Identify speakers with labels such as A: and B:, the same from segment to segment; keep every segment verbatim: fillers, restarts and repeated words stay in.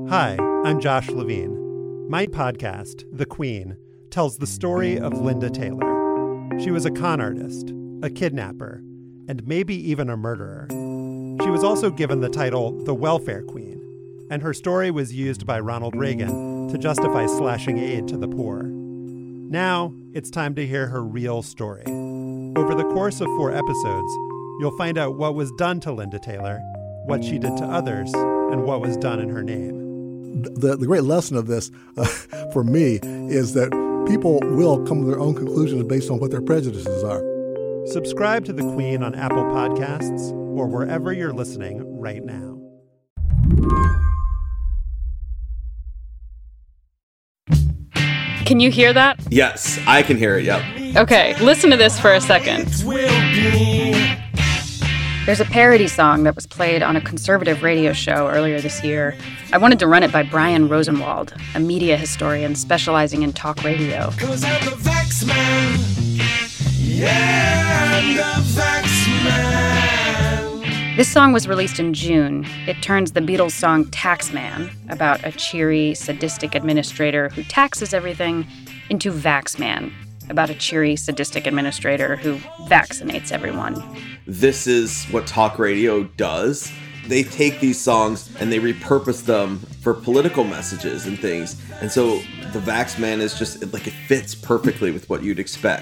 A: Hi, I'm Josh Levine. My podcast, The Queen, tells the story of Linda Taylor. She was a con artist, a kidnapper, and maybe even a murderer. She was also given the title the Welfare Queen, and her story was used by Ronald Reagan to justify slashing aid to the poor. Now, it's time to hear her real story. Over the course of four episodes, you'll find out what was done to Linda Taylor, what she did to others, and what was done in her name.
B: The, the great lesson of this uh, for me is that people will come to their own conclusions based on what their prejudices are.
A: Subscribe to The Queen on Apple Podcasts or wherever you're listening right now.
C: Can you hear that?
D: Yes, I can hear it, yep.
C: Okay, listen to this for a second. There's a parody song that was played on a conservative radio show earlier this year. I wanted to run it by Brian Rosenwald, a media historian specializing in talk radio. 'Cause I'm the Vax Man. Yeah, I'm the Vax Man. This song was released in June. It turns the Beatles song Taxman, about a cheery, sadistic administrator who taxes everything, into Vaxman, about a cheery, sadistic administrator who vaccinates everyone.
D: This is what talk radio does. They take these songs and they repurpose them for political messages and things. And so the Vaxman is just, like, it fits perfectly with what you'd expect.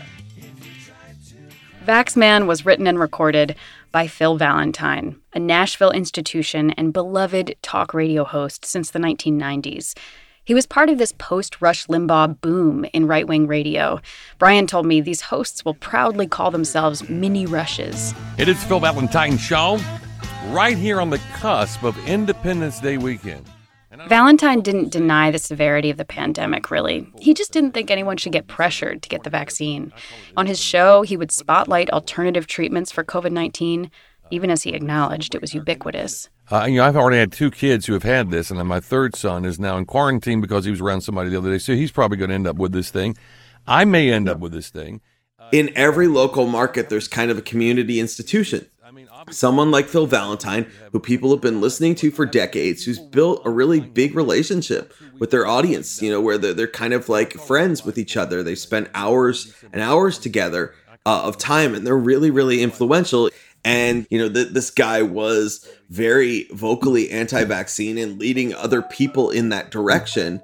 C: Vaxman was written and recorded by Phil Valentine, a Nashville institution and beloved talk radio host since the nineteen nineties. He was part of this post-Rush Limbaugh boom in right-wing radio. Brian told me these hosts will proudly call themselves mini Rushes.
E: It is Phil Valentine's show, right here on the cusp of Independence Day weekend.
C: Valentine didn't deny the severity of the pandemic, really. He just didn't think anyone should get pressured to get the vaccine. On his show, he would spotlight alternative treatments for covid nineteen, even as he acknowledged it was ubiquitous.
E: Uh, you know, I've already had two kids who have had this, and then my third son is now in quarantine because he was around somebody the other day, so he's probably going to end up with this thing. I may end up with this thing.
D: In every local market, there's kind of a community institution. Someone like Phil Valentine, who people have been listening to for decades, who's built a really big relationship with their audience, you know, where they're, they're kind of like friends with each other. They spend hours and hours together uh, of time, and they're really, really influential. And, you know, th- this guy was very vocally anti-vaccine and leading other people in that direction.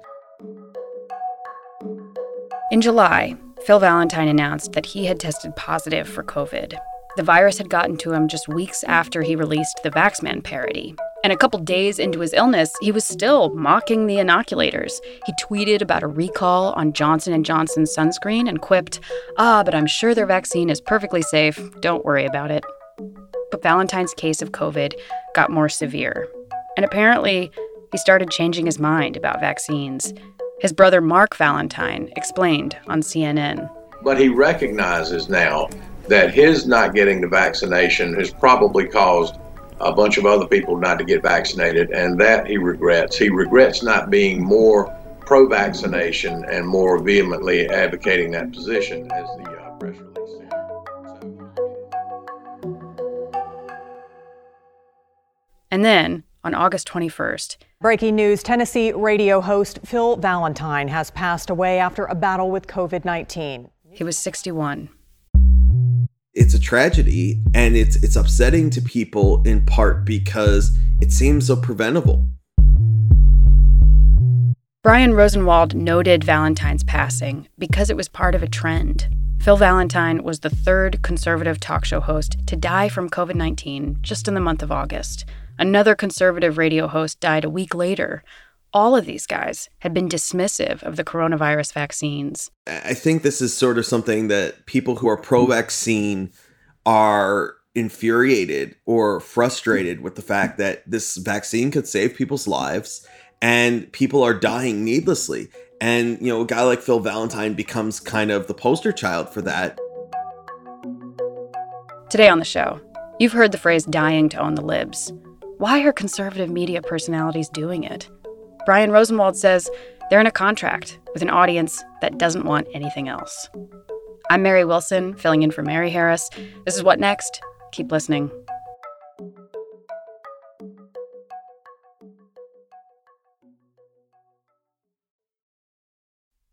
C: In July, Phil Valentine announced that he had tested positive for COVID. The virus had gotten to him just weeks after he released the Vaxman parody. And a couple days into his illness, he was still mocking the inoculators. He tweeted about a recall on Johnson and Johnson's sunscreen and quipped, "Ah, but I'm sure their vaccine is perfectly safe. Don't worry about it." But Valentine's case of COVID got more severe. And apparently, he started changing his mind about vaccines. His brother Mark Valentine explained on C N N.
F: But he recognizes now that his not getting the vaccination has probably caused a bunch of other people not to get vaccinated, and that he regrets. He regrets not being more pro-vaccination and more vehemently advocating that position, as the uh, press release said.
C: And then, on August twenty-first,
G: breaking news, Tennessee radio host Phil Valentine has passed away after a battle with covid nineteen.
C: He was sixty-one.
D: It's a tragedy, and it's it's upsetting to people in part because it seems so preventable.
C: Brian Rosenwald noted Valentine's passing because it was part of a trend. Phil Valentine was the third conservative talk show host to die from covid nineteen just in the month of August. Another conservative radio host died a week later. All of these guys had been dismissive of the coronavirus vaccines.
D: I think this is sort of something that people who are pro-vaccine are infuriated or frustrated with the fact that this vaccine could save people's lives and people are dying needlessly. And, you know, a guy like Phil Valentine becomes kind of the poster child for that.
C: Today on the show, you've heard the phrase dying to own the libs. Why are conservative media personalities doing it? Brian Rosenwald says they're in a contract with an audience that doesn't want anything else. I'm Mary Wilson, filling in for Mary Harris. This is What Next? Keep listening.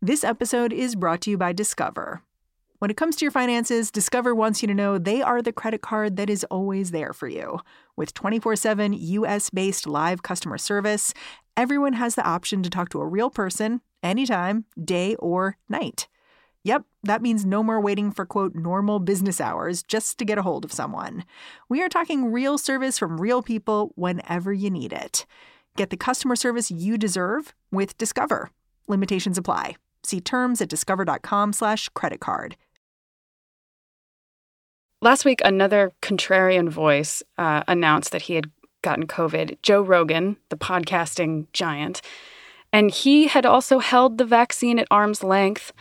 H: This episode is brought to you by Discover. When it comes to your finances, Discover wants you to know they are the credit card that is always there for you. With twenty-four seven U S-based live customer service, everyone has the option to talk to a real person anytime, day or night. Yep, that means no more waiting for, quote, normal business hours just to get a hold of someone. We are talking real service from real people whenever you need it. Get the customer service you deserve with Discover. Limitations apply. See terms at discover.com slash credit card.
C: Last week, another contrarian voice uh, announced that he had gotten COVID, Joe Rogan, the podcasting giant. And he had also held the vaccine at arm's length.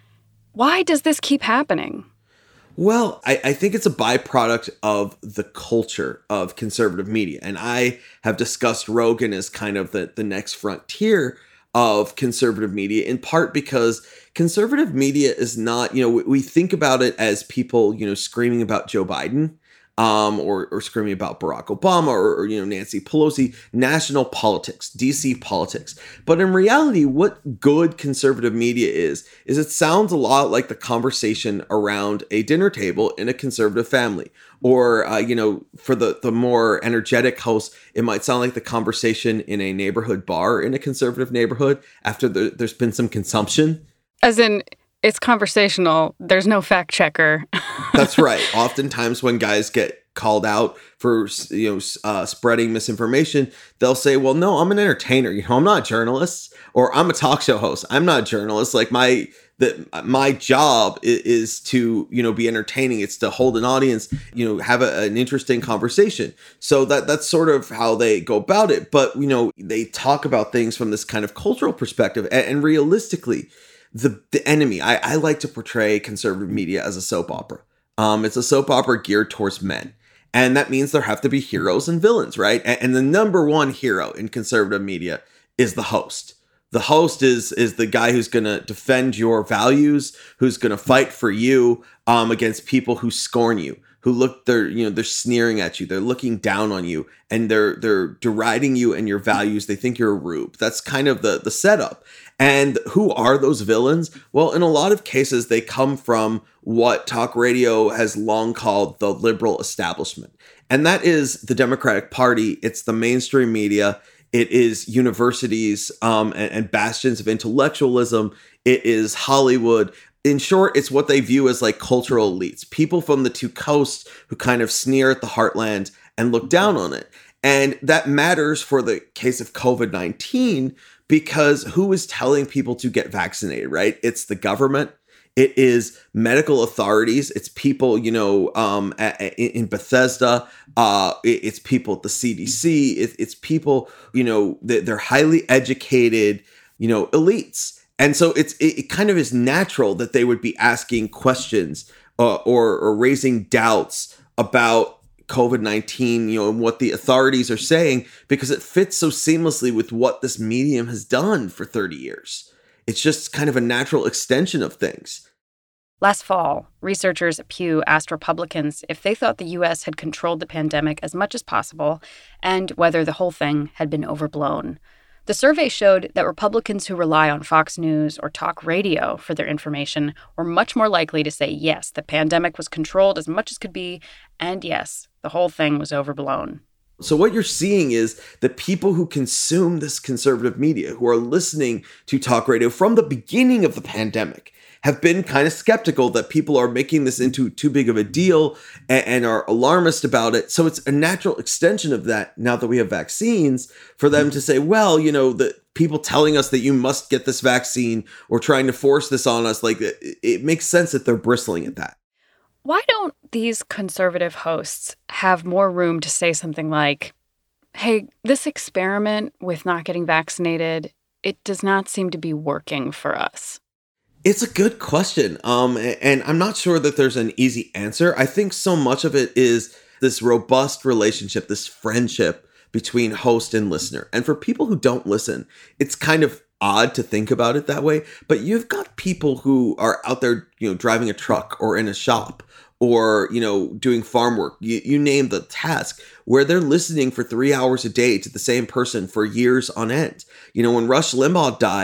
C: Why does this keep happening?
D: Well, I, I think it's a byproduct of the culture of conservative media. And I have discussed Rogan as kind of the, the next frontier of conservative media, in part because conservative media is not, you know, we, we think about it as people, you know, screaming about Joe Biden um, or, or screaming about Barack Obama or, or, you know, Nancy Pelosi, national politics, D C politics. But in reality, what good conservative media is, is it sounds a lot like the conversation around a dinner table in a conservative family. Or, uh, you know, for the, the more energetic hosts, it might sound like the conversation in a neighborhood bar in a conservative neighborhood after the, there's been some consumption.
C: As in, it's conversational. There's no fact checker.
D: That's right. Oftentimes when guys get called out for, you know, uh, spreading misinformation, they'll say, well, no, I'm an entertainer. You know, I'm not a journalist, or I'm a talk show host. I'm not a journalist. Like my... that my job is to, you know, be entertaining. It's to hold an audience, you know, have a, an interesting conversation. So that that's sort of how they go about it. But, you know, they talk about things from this kind of cultural perspective. And, and realistically, the, the enemy, I, I like to portray conservative media as a soap opera. Um, it's a soap opera geared towards men. And that means there have to be heroes and villains, right? And, and the number one hero in conservative media is the host. The host is is the guy who's going to defend your values, who's going to fight for you um, against people who scorn you, who look, they're, you know, they're sneering at you, they're looking down on you, and they're they're deriding you and your values. They think you're a rube. That's kind of the the setup. And who are those villains? Well, in a lot of cases, they come from what talk radio has long called the liberal establishment. And that is the Democratic Party. It's the mainstream media. It is universities um, and, and bastions of intellectualism. It is Hollywood. In short, it's what they view as like cultural elites, people from the two coasts who kind of sneer at the heartland and look down on it. And that matters for the case of covid nineteen, because who is telling people to get vaccinated, right? It's the government. It is medical authorities. It's people, you know, um, in Bethesda. Uh, it's people at the C D C. It's people, you know, they're highly educated, you know, elites. And so it's it kind of is natural that they would be asking questions uh, or, or raising doubts about covid nineteen, you know, and what the authorities are saying, because it fits so seamlessly with what this medium has done for thirty years. It's just kind of a natural extension of things.
C: Last fall, researchers at Pew asked Republicans if they thought the U S had controlled the pandemic as much as possible and whether the whole thing had been overblown. The survey showed that Republicans who rely on Fox News or talk radio for their information were much more likely to say yes, the pandemic was controlled as much as could be, and yes, the whole thing was overblown.
D: So what you're seeing is the people who consume this conservative media, who are listening to talk radio from the beginning of the pandemic, have been kind of skeptical that people are making this into too big of a deal and, and are alarmist about it. So it's a natural extension of that now that we have vaccines for them to say, well, you know, the people telling us that you must get this vaccine or trying to force this on us, like it, it makes sense that they're bristling at that.
C: Why don't these conservative hosts have more room to say something like, hey, this experiment with not getting vaccinated, it does not seem to be working for us?
D: It's a good question. Um, and I'm not sure that there's an easy answer. I think so much of it is this robust relationship, this friendship between host and listener. And for people who don't listen, it's kind of odd to think about it that way. But you've got people who are out there, you know, driving a truck or in a shop or, you know, doing farm work, you, you name the task, where they're listening for three hours a day to the same person for years on end. You know, when Rush Limbaugh died,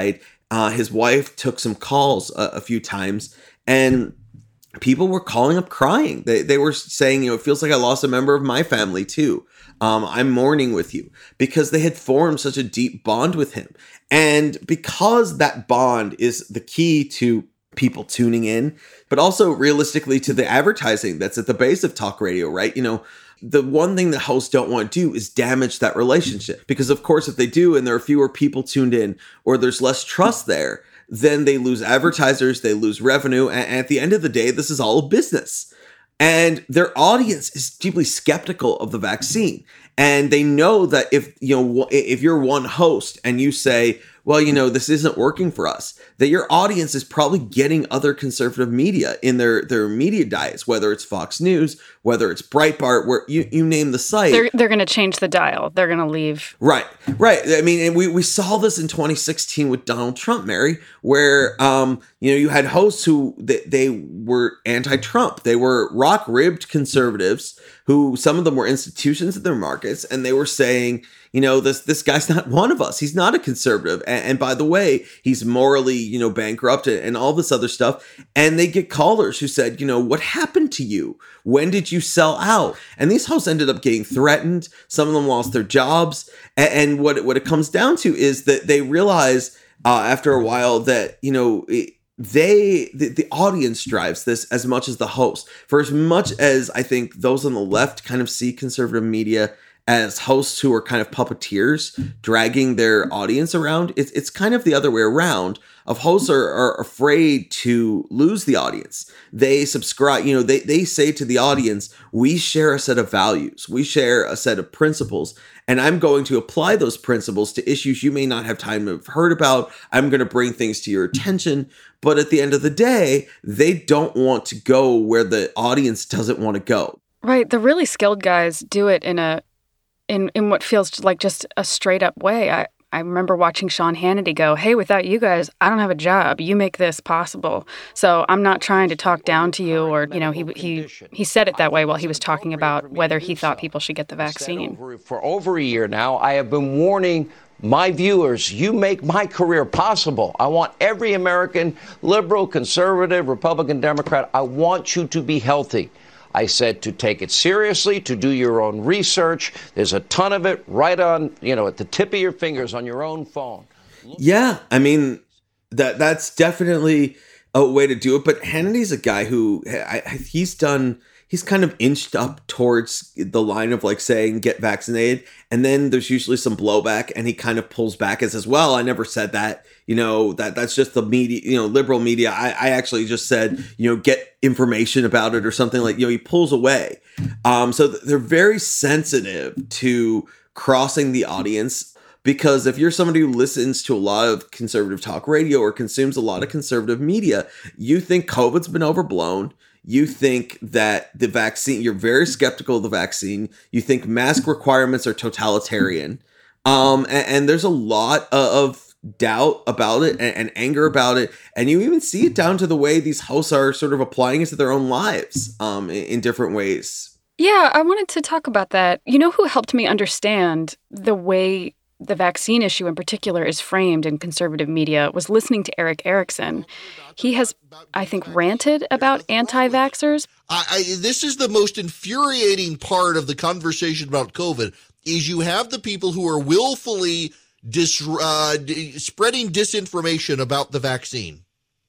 D: Uh, his wife took some calls a, a few times, and people were calling up crying. They they were saying, you know, it feels like I lost a member of my family too. Um, I'm mourning with you, because they had formed such a deep bond with him. And because that bond is the key to people tuning in, but also realistically to the advertising that's at the base of talk radio, right? You know, the one thing that hosts don't want to do is damage that relationship, because of course, if they do, and there are fewer people tuned in, or there's less trust there, then they lose advertisers, they lose revenue. And at the end of the day, this is all a business. And their audience is deeply skeptical of the vaccine. And they know that if, you know, if you're one host and you say, well, you know, this isn't working for us, that your audience is probably getting other conservative media in their, their media diets, whether it's Fox News, whether it's Breitbart, where you, you name the site.
C: They're, they're going to change the dial. They're going to leave.
D: Right, right. I mean, and we, we saw this in twenty sixteen with Donald Trump, Mary, where, um, you know, you had hosts who, they, they were anti-Trump. They were rock-ribbed conservatives who, some of them were institutions in their markets, and they were saying, you know, this this guy's not one of us. He's not a conservative. And, and by the way, he's morally, you know, bankrupt and, and all this other stuff. And they get callers who said, you know, what happened to you? When did you sell out? And these hosts ended up getting threatened. Some of them lost their jobs. And, and what, what it comes down to is that they realize uh, after a while that, you know, it, they the, the audience drives this as much as the host. For as much as I think those on the left kind of see conservative media as hosts who are kind of puppeteers dragging their audience around, it's it's kind of the other way around. Of hosts are, are afraid to lose the audience. They subscribe, you know, they, they say to the audience, we share a set of values, we share a set of principles, and I'm going to apply those principles to issues you may not have time to have heard about. I'm going to bring things to your attention. But at the end of the day, they don't want to go where the audience doesn't want to go.
C: Right. The really skilled guys do it in a in, in what feels like just a straight up way. I, I remember watching Sean Hannity go, hey, without you guys, I don't have a job. You make this possible. So I'm not trying to talk down to you, or, you know, he he he said it that way while he was talking about whether he thought people should get the vaccine.
I: For over a year now, I have been warning my viewers, you make my career possible. I want every American, liberal, conservative, Republican, Democrat, I want you to be healthy. I said to take it seriously, to do your own research. There's a ton of it right on, you know, at the tip of your fingers on your own phone.
D: Yeah, I mean, that that's definitely a way to do it. But Hannity's a guy who I, I, he's done, he's kind of inched up towards the line of like saying, get vaccinated. And then there's usually some blowback and he kind of pulls back and says, well, I never said that. You know, that that's just the media, you know, liberal media. I, I actually just said, you know, get information about it or something like, you know, he pulls away. Um, so they're very sensitive to crossing the audience, because if you're somebody who listens to a lot of conservative talk radio or consumes a lot of conservative media, you think COVID's been overblown. You think that the vaccine, you're very skeptical of the vaccine. You think mask requirements are totalitarian. Um, and, and there's a lot of doubt about it and, and anger about it. And you even see it down to the way these hosts are sort of applying it to their own lives um, in, in different ways.
C: Yeah, I wanted to talk about that. You know who helped me understand the way the vaccine issue in particular is framed in conservative media was listening to Eric Erickson. He has, I think, ranted about anti-vaxxers.
J: I, I, this is the most infuriating part of the conversation about COVID, is you have the people who are willfully dis, uh, d- spreading disinformation about the vaccine,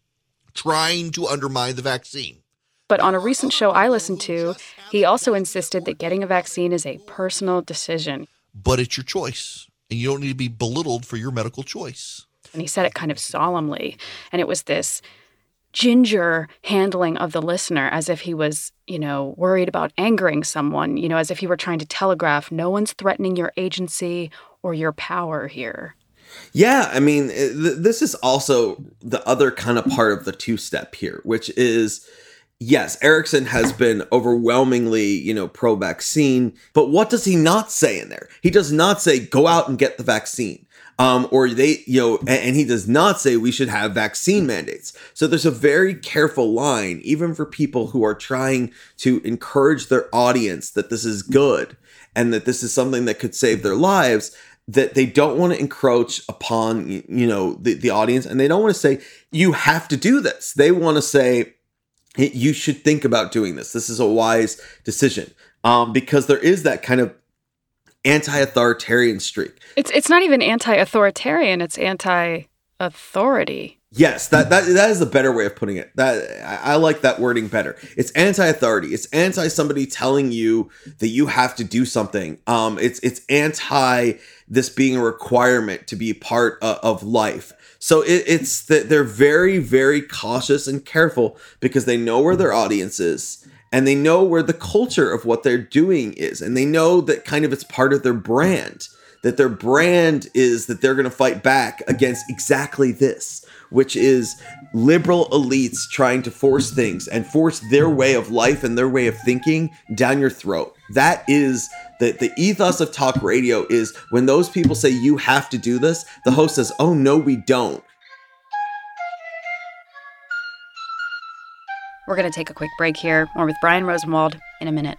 J: trying to undermine the vaccine.
C: But on a recent show I listened to, he also insisted that getting a vaccine is a personal decision.
J: But it's your choice. And you don't need to be belittled for your medical choice.
C: And he said it kind of solemnly. And it was this ginger handling of the listener, as if he was, you know, worried about angering someone, you know, as if he were trying to telegraph, no one's threatening your agency or your power here.
D: Yeah, I mean, th- this is also the other kind of part of the two-step here, which is, yes, Erickson has been overwhelmingly, you know, pro-vaccine, but what does he not say in there? He does not say, go out and get the vaccine. Um, or they, you know, and, and he does not say we should have vaccine mandates. So there's a very careful line, even for people who are trying to encourage their audience that this is good and that this is something that could save their lives. that they don't want to encroach upon, you know, the, the audience, and they don't want to say, you have to do this. They want to say, hey, you should think about doing this. This is a wise decision. Um, because there is that kind of anti-authoritarian streak.
C: It's it's not even anti-authoritarian, it's anti-authority.
D: Yes, that, that that is a better way of putting it. That I, I like that wording better. It's anti-authority. It's anti somebody telling you that you have to do something. Um, it's it's anti this being a requirement to be part of, of life. So it, it's that they're very, very cautious and careful because they know where their audience is and they know where the culture of what they're doing is, and they know that kind of it's part of their brand. That their brand is that they're going to fight back against exactly this, which is liberal elites trying to force things and force their way of life and their way of thinking down your throat. That is the, the ethos of talk radio is when those people say you have to do this, the host says, oh, no, we don't.
C: We're going to take a quick break here. More with Brian Rosenwald in a minute.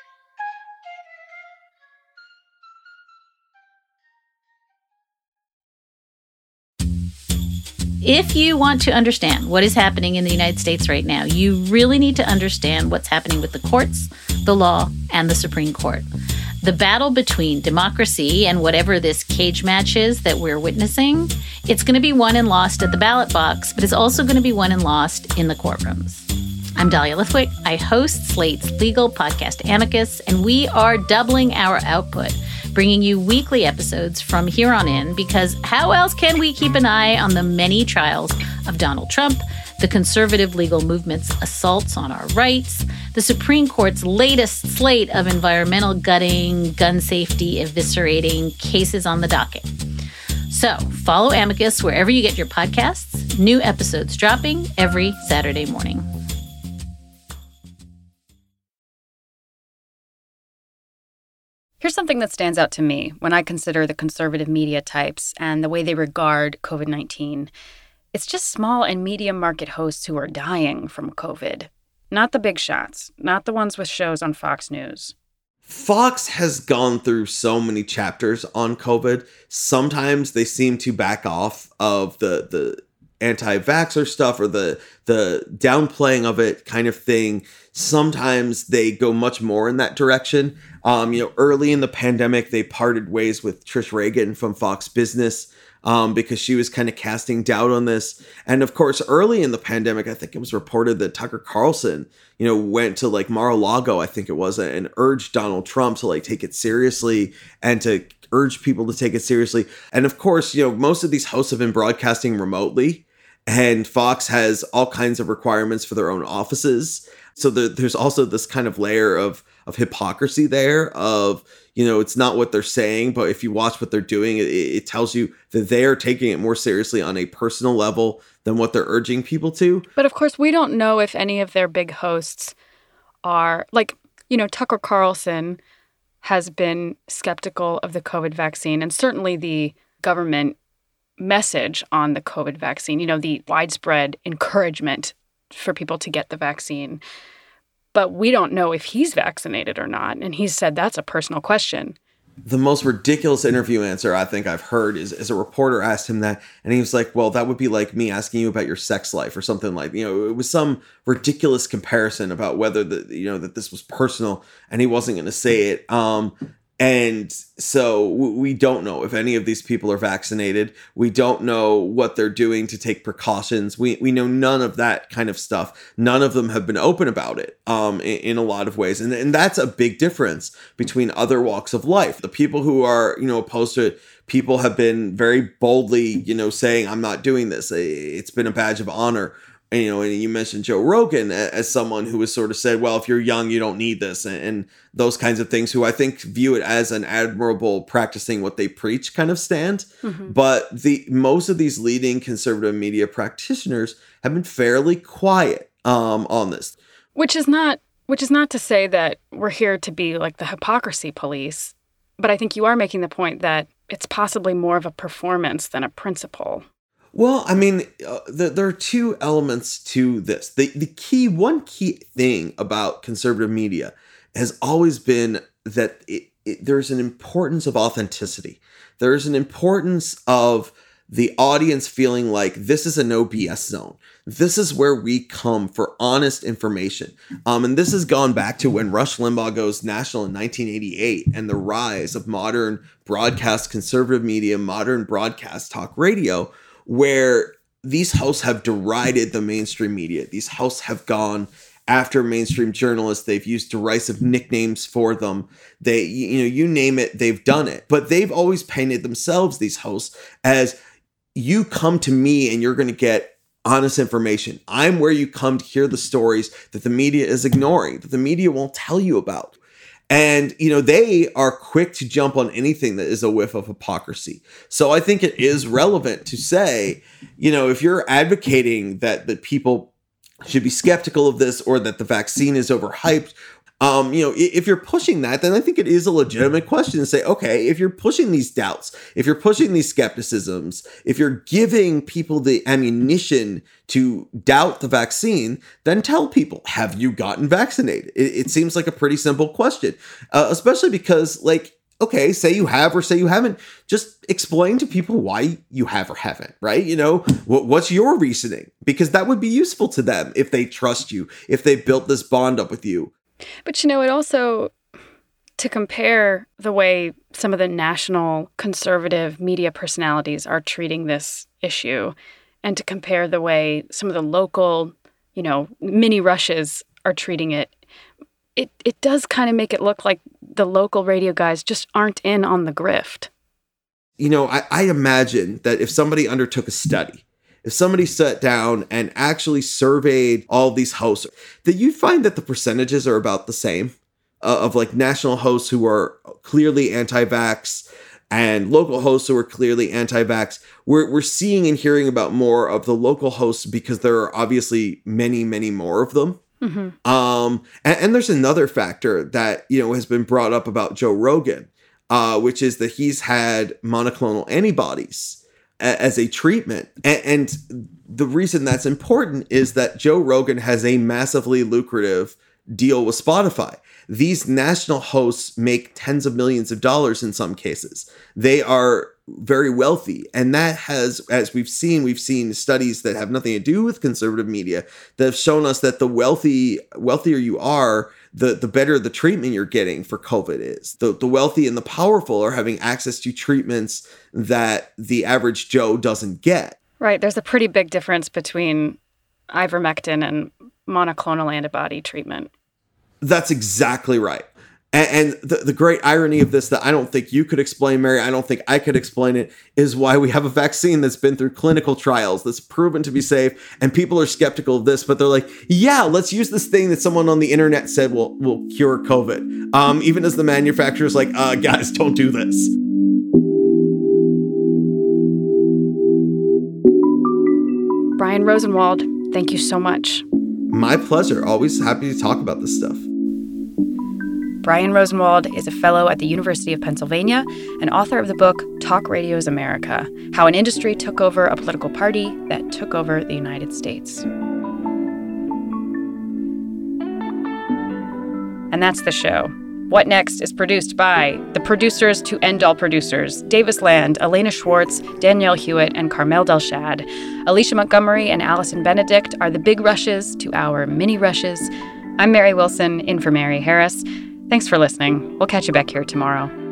K: If you want to understand what is happening in the United States right now, you really need to understand what's happening with the courts, the law, and the Supreme Court. The battle between democracy and whatever this cage match is that we're witnessing, it's going to be won and lost at the ballot box, but it's also going to be won and lost in the courtrooms. I'm Dahlia Lithwick. I host Slate's legal podcast Amicus, and we are doubling our output, bringing you weekly episodes from here on in, because how else can we keep an eye on the many trials of Donald Trump, the conservative legal movement's assaults on our rights, the Supreme Court's latest slate of environmental gutting, gun safety eviscerating cases on the docket. So follow Amicus wherever you get your podcasts. New episodes dropping every Saturday morning.
C: Here's something that stands out to me when I consider the conservative media types and the way they regard COVID nineteen. It's just small and medium market hosts who are dying from COVID. Not the big shots, not the ones with shows on Fox News.
D: Fox has gone through so many chapters on COVID. Sometimes they seem to back off of the the anti-vaxxer stuff or the the downplaying of it kind of thing. Sometimes they go much more in that direction. Um, you know, early in the pandemic, they parted ways with Trish Regan from Fox Business um, because she was kind of casting doubt on this. And of course, early in the pandemic, I think it was reported that Tucker Carlson, you know, went to like Mar-a-Lago, I think it was, and urged Donald Trump to like take it seriously and to urge people to take it seriously. And of course, you know, most of these hosts have been broadcasting remotely, and Fox has all kinds of requirements for their own offices. So there, there's also this kind of layer of of hypocrisy there of, you know, it's not what they're saying, but if you watch what they're doing, it, it tells you that they are taking it more seriously on a personal level than what they're urging people to.
C: But of course, we don't know if any of their big hosts are, like, you know, Tucker Carlson has been skeptical of the COVID vaccine, and certainly the government message on the COVID vaccine, you know, the widespread encouragement for people to get the vaccine. But we don't know if he's vaccinated or not. And he said that's a personal question.
D: The most ridiculous interview answer I think I've heard is, is a reporter asked him that, and he was like, well, that would be like me asking you about your sex life or something like, you know, it was some ridiculous comparison about whether the, you know, that this was personal, and he wasn't going to say it. Um, And so we don't know if any of these people are vaccinated. We don't know what they're doing to take precautions. We we know none of that kind of stuff. None of them have been open about it um, in, in a lot of ways. And, and that's a big difference between other walks of life. The people who are, you know, opposed to it, people have been very boldly, you know, saying, I'm not doing this. It's been a badge of honor. And, you know, and you mentioned Joe Rogan as someone who has sort of said, well, if you're young, you don't need this, and, and those kinds of things, who I think view it as an admirable practicing what they preach kind of stand. Mm-hmm. But the most of these leading conservative media practitioners have been fairly quiet um, on this.
C: Which is not which is not to say that we're here to be like the hypocrisy police. But I think you are making the point that it's possibly more of a performance than a principle.
D: Well, I mean, uh, the, there are two elements to this. The the key, one key thing about conservative media has always been that it, it, there's an importance of authenticity. There's an importance of the audience feeling like this is a no B S zone. This is where we come for honest information. Um, and this has gone back to when Rush Limbaugh goes national in nineteen eighty-eight and the rise of modern broadcast conservative media, modern broadcast talk radio, where these hosts have derided the mainstream media. These hosts have gone after mainstream journalists. They've used derisive nicknames for them. They, you know, you name it, they've done it. But they've always painted themselves, these hosts, as you come to me and you're going to get honest information. I'm where you come to hear the stories that the media is ignoring, that the media won't tell you about. And, you know, they are quick to jump on anything that is a whiff of hypocrisy. So I think it is relevant to say, you know, if you're advocating that, that people should be skeptical of this or that the vaccine is overhyped, Um, you know, if you're pushing that, then I think it is a legitimate question to say, okay, if you're pushing these doubts, if you're pushing these skepticisms, if you're giving people the ammunition to doubt the vaccine, then tell people, have you gotten vaccinated? It, it seems like a pretty simple question, uh, especially because, like, okay, say you have or say you haven't, just explain to people why you have or haven't, right? You know, what, what's your reasoning? Because that would be useful to them if they trust you, if they built this bond up with you.
C: But, you know, it also, to compare the way some of the national conservative media personalities are treating this issue and to compare the way some of the local, you know, mini rushes are treating it, it, it does kind of make it look like the local radio guys just aren't in on the grift.
D: You know, I, I imagine that if somebody undertook a study, if somebody sat down and actually surveyed all these hosts, that you'd find that the percentages are about the same uh, of like national hosts who are clearly anti-vax and local hosts who are clearly anti-vax. We're, we're seeing and hearing about more of the local hosts because there are obviously many, many more of them. Mm-hmm. Um, and, and there's another factor that, you know, has been brought up about Joe Rogan, uh, which is that he's had monoclonal antibodies as a treatment. And the reason that's important is that Joe Rogan has a massively lucrative deal with Spotify. These national hosts make tens of millions of dollars in some cases. They are very wealthy. And that has, as we've seen, we've seen studies that have nothing to do with conservative media that have shown us that the wealthy, wealthier you are, the, the better the treatment you're getting for COVID is. The, the wealthy and the powerful are having access to treatments that the average Joe doesn't get.
C: Right. There's a pretty big difference between ivermectin and monoclonal antibody treatment.
D: That's exactly right. And, and the, the great irony of this that I don't think you could explain, Mary, I don't think I could explain it, is why we have a vaccine that's been through clinical trials, that's proven to be safe, and people are skeptical of this, but they're like, yeah, let's use this thing that someone on the internet said will, will cure COVID. Um, even as the manufacturer's like, uh, guys, don't do this.
C: Brian Rosenwald, thank you so much.
D: My pleasure. Always happy to talk about this stuff.
C: Brian Rosenwald is a fellow at the University of Pennsylvania and author of the book Talk Radio's America: How an Industry Took Over a Political Party That Took Over the United States. And that's the show. What Next is produced by the producers to End All Producers, Davis Land, Elena Schwartz, Danielle Hewitt, and Carmel Delshad. Alicia Montgomery and Allison Benedict are the big rushes to our mini rushes. I'm Mary Wilson, in for Mary Harris. Thanks for listening. We'll catch you back here tomorrow.